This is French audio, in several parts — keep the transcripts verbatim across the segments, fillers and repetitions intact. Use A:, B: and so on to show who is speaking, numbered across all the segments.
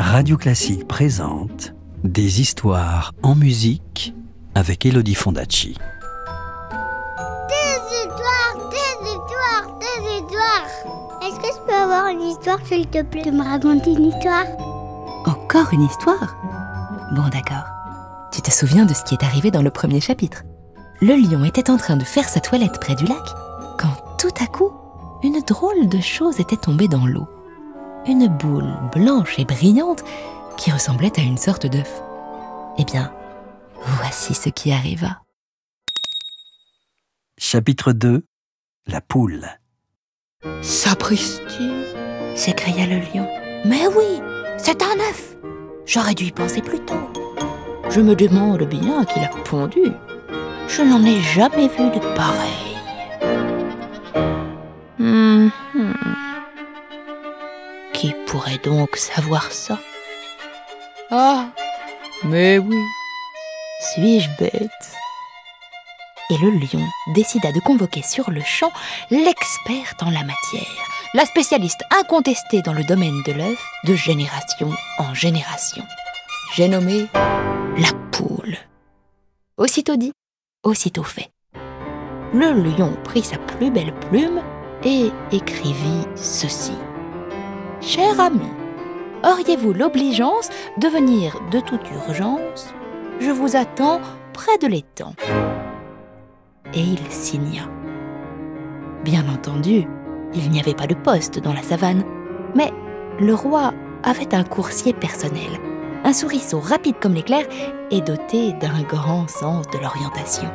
A: Radio Classique présente Des histoires en musique avec Elodie Fondacci.
B: Des histoires, des histoires, des histoires. Est-ce que je peux avoir une histoire, s'il te plaît, de me raconter une histoire?
C: Encore une histoire? Bon, d'accord. Tu te souviens de ce qui est arrivé dans le premier chapitre? Le lion était en train de faire sa toilette près du lac quand tout à coup, une drôle de chose était tombée dans l'eau. Une boule blanche et brillante qui ressemblait à une sorte d'œuf. Eh bien, voici ce qui arriva.
A: Chapitre deux. La poule.
C: Sapristi! S'écria le lion. Mais oui, c'est un œuf! J'aurais dû y penser plus tôt. Je me demande bien qui l'a pondu. Je n'en ai jamais vu de pareil. Hum, hum. Qui pourrait donc savoir ça? Ah, mais oui, suis-je bête? Et le lion décida de convoquer sur le champ l'experte en la matière, la spécialiste incontestée dans le domaine de l'œuf de génération en génération. J'ai nommé la poule. Aussitôt dit, aussitôt fait. Le lion prit sa plus belle plume et écrivit ceci. « Cher ami, auriez-vous l'obligeance de venir de toute urgence? Je vous attends près de l'étang. » Et il signa. Bien entendu, il n'y avait pas de poste dans la savane, mais le roi avait un coursier personnel, un souriceau rapide comme l'éclair et doté d'un grand sens de l'orientation.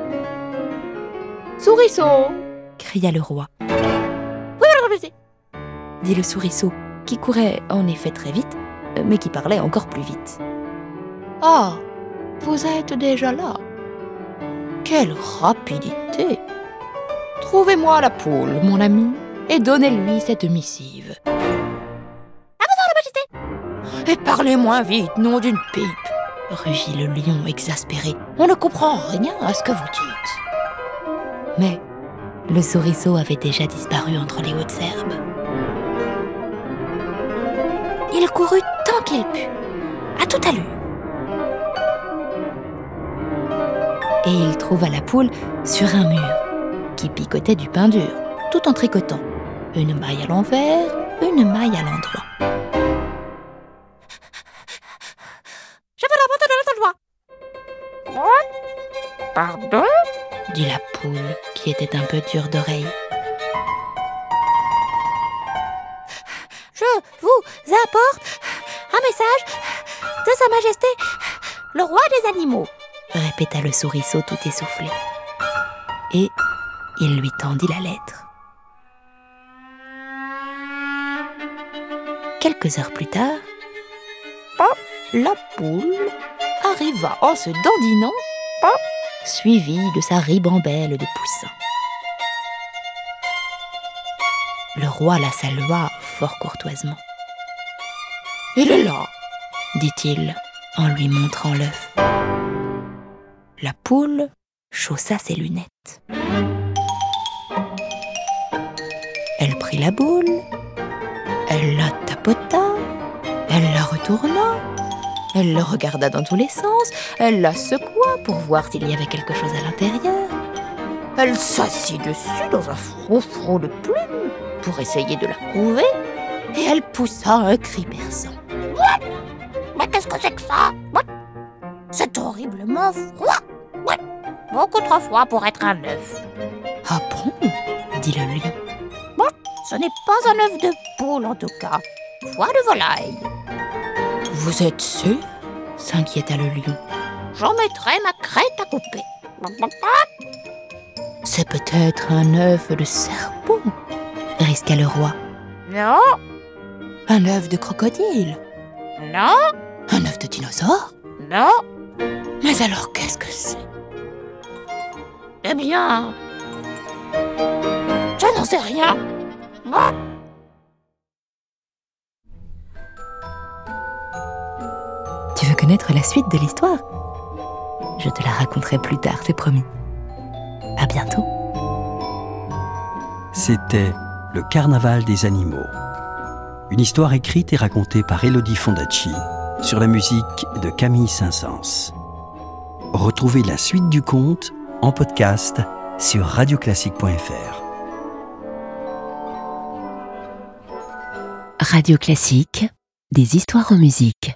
C: « Souriceau !» cria le roi. « Oui, dit le souriceau, qui courait en effet très vite, mais qui parlait encore plus vite. « Ah, vous êtes déjà là! Quelle rapidité! Trouvez-moi la poule, mon ami, et donnez-lui cette missive. »« À vous, la majesté !»« Et parlez moins vite, nom d'une pipe !» rugit le lion exaspéré. « On ne comprend rien à ce que vous dites. » Mais le souriceau avait déjà disparu entre les hautes herbes. Il courut tant qu'il put, à toute allure. Et il trouva la poule sur un mur qui picotait du pain dur, tout en tricotant une maille à l'envers, une maille à l'endroit. « Je veux la montée de la joie. »« Quoi ? Pardon ?» dit la poule, qui était un peu dure d'oreille. « Je vous apporte un message de Sa Majesté, le roi des animaux, » répéta le souriceau tout essoufflé. Et il lui tendit la lettre. Quelques heures plus tard, la poule arriva en se dandinant, suivie de sa ribambelle de poussins. Le roi la salua fort courtoisement. « Il est là !» dit-il en lui montrant l'œuf. La poule chaussa ses lunettes. Elle prit la boule, elle la tapota, elle la retourna, elle le regarda dans tous les sens, elle la secoua pour voir s'il y avait quelque chose à l'intérieur. Elle s'assit dessus dans un froufrou de plumes pour essayer de la couver, et elle poussa un cri perçant. « Mais qu'est-ce que c'est que ça ? C'est horriblement froid ! Beaucoup trop froid pour être un œuf. »« Ah bon ?» dit le lion. « Bon, ce n'est pas un œuf de poule en tout cas, foie de volaille. »« Vous êtes sûr ?» s'inquiéta le lion. « J'en mettrai ma crête à couper. »« C'est peut-être un œuf de serpent, » risqua le roi. « Non. »« Un œuf de crocodile. »« Non. »« Un œuf de dinosaure. »« Non. » Mais alors qu'est-ce que c'est ? Eh bien, je n'en sais rien. Ah. Tu veux connaître la suite de l'histoire ? Je te la raconterai plus tard, c'est promis. À bientôt.
A: C'était Le Carnaval des animaux. Une histoire écrite et racontée par Elodie Fondacci sur la musique de Camille Saint-Saëns. Retrouvez la suite du conte en podcast sur radio classique point f r.
D: Radio Classique, des histoires en musique.